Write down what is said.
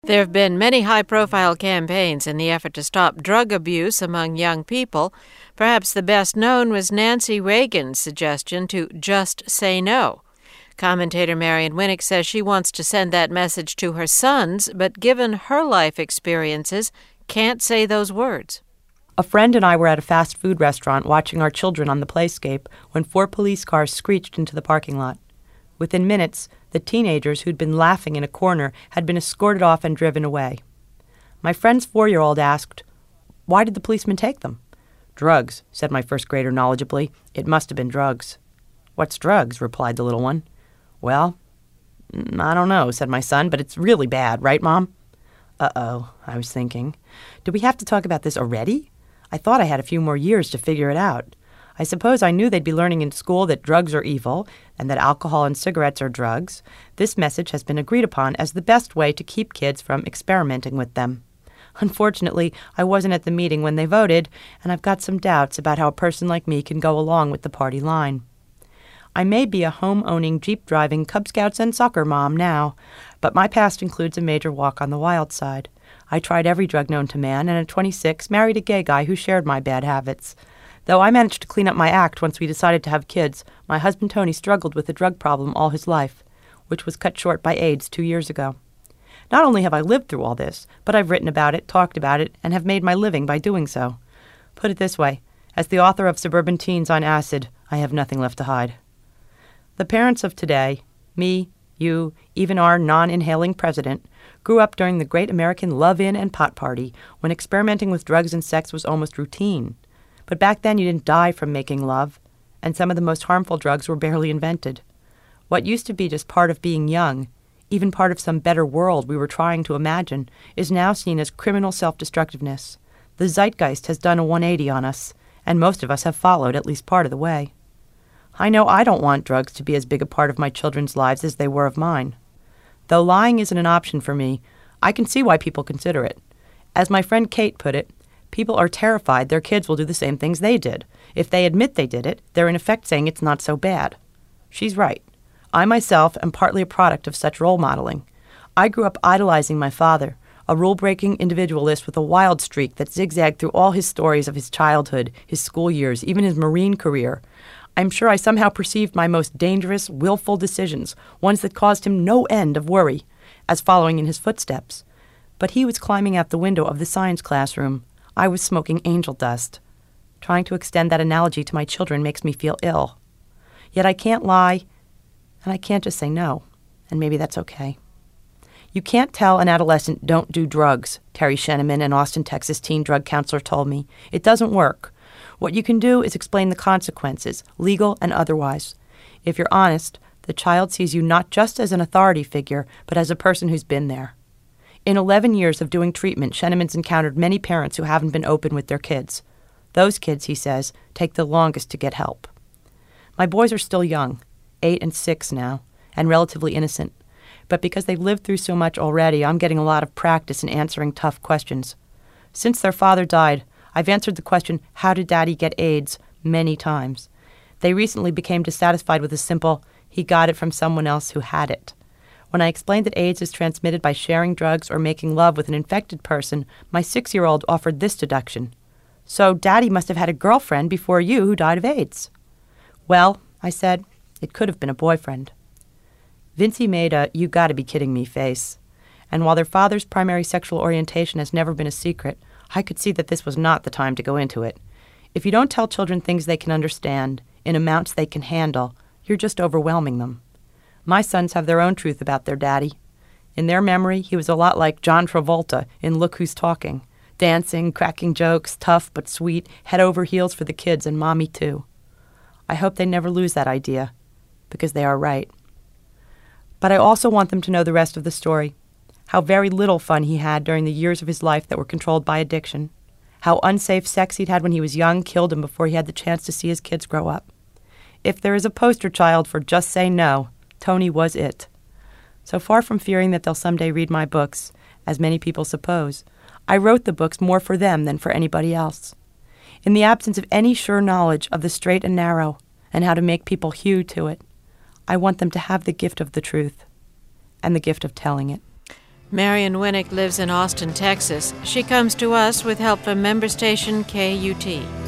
There have been many high-profile campaigns in the effort to stop drug abuse among young people. Perhaps the best known was Nancy Reagan's suggestion to just say no. Commentator Marian Winnick says she wants to send that message to her sons, but given her life experiences, can't say those words. A friend and I were at a fast food restaurant watching our children on the playscape when 4 police cars screeched into the parking lot. Within minutes, the teenagers who'd been laughing in a corner had been escorted off and driven away. My friend's 4-year-old asked, "Why did the policemen take them?" "Drugs," said my first grader knowledgeably. "It must have been drugs." "What's drugs?" replied the little one. "Well, I don't know," said my son, "but it's really bad, right, Mom?" Uh-oh, I was thinking. Do we have to talk about this already? I thought I had a few more years to figure it out. I suppose I knew they'd be learning in school that drugs are evil and that alcohol and cigarettes are drugs. This message has been agreed upon as the best way to keep kids from experimenting with them. Unfortunately, I wasn't at the meeting when they voted, and I've got some doubts about how a person like me can go along with the party line. I may be a home-owning, Jeep-driving Cub Scouts and soccer mom now, but my past includes a major walk on the wild side. I tried every drug known to man, and at 26, married a gay guy who shared my bad habits. Though I managed to clean up my act once we decided to have kids, my husband Tony struggled with a drug problem all his life, which was cut short by AIDS 2 years ago. Not only have I lived through all this, but I've written about it, talked about it, and have made my living by doing so. Put it this way, as the author of Suburban Teens on Acid, I have nothing left to hide. The parents of today, me, you, even our non-inhaling president, grew up during the great American love-in and pot party when experimenting with drugs and sex was almost routine. But back then you didn't die from making love, and some of the most harmful drugs were barely invented. What used to be just part of being young, even part of some better world we were trying to imagine, is now seen as criminal self-destructiveness. The zeitgeist has done a 180 on us, and most of us have followed at least part of the way. I know I don't want drugs to be as big a part of my children's lives as they were of mine. Though lying isn't an option for me, I can see why people consider it. As my friend Kate put it, people are terrified their kids will do the same things they did. If they admit they did it, they're in effect saying it's not so bad. She's right. I myself am partly a product of such role modeling. I grew up idolizing my father, a rule-breaking individualist with a wild streak that zigzagged through all his stories of his childhood, his school years, even his Marine career. I'm sure I somehow perceived my most dangerous, willful decisions, ones that caused him no end of worry, as following in his footsteps. But he was climbing out the window of the science classroom. I was smoking angel dust. Trying to extend that analogy to my children makes me feel ill. Yet I can't lie, and I can't just say no, and maybe that's okay. You can't tell an adolescent, "Don't do drugs," Terry Sheneman, an Austin, Texas teen drug counselor, told me. It doesn't work. What you can do is explain the consequences, legal and otherwise. If you're honest, the child sees you not just as an authority figure, but as a person who's been there. In 11 years of doing treatment, Sheneman's encountered many parents who haven't been open with their kids. Those kids, he says, take the longest to get help. My boys are still young, 8 and 6 now, and relatively innocent. But because they've lived through so much already, I'm getting a lot of practice in answering tough questions. Since their father died, I've answered the question, "How did Daddy get AIDS?" many times. They recently became dissatisfied with a simple, "He got it from someone else who had it." When I explained that AIDS is transmitted by sharing drugs or making love with an infected person, my 6-year-old offered this deduction. "So Daddy must have had a girlfriend before you who died of AIDS." "Well," I said, "it could have been a boyfriend." Vincey made a "you gotta be kidding me" face. And while their father's primary sexual orientation has never been a secret, I could see that this was not the time to go into it. If you don't tell children things they can understand, in amounts they can handle, you're just overwhelming them. My sons have their own truth about their daddy. In their memory, he was a lot like John Travolta in Look Who's Talking. Dancing, cracking jokes, tough but sweet, head over heels for the kids and mommy too. I hope they never lose that idea, because they are right. But I also want them to know the rest of the story. How very little fun he had during the years of his life that were controlled by addiction. How unsafe sex he'd had when he was young killed him before he had the chance to see his kids grow up. If there is a poster child for just say no, Tony was it. So far from fearing that they'll someday read my books, as many people suppose, I wrote the books more for them than for anybody else. In the absence of any sure knowledge of the straight and narrow and how to make people hew to it, I want them to have the gift of the truth and the gift of telling it. Marion Winnick lives in Austin, Texas. She comes to us with help from member station KUT.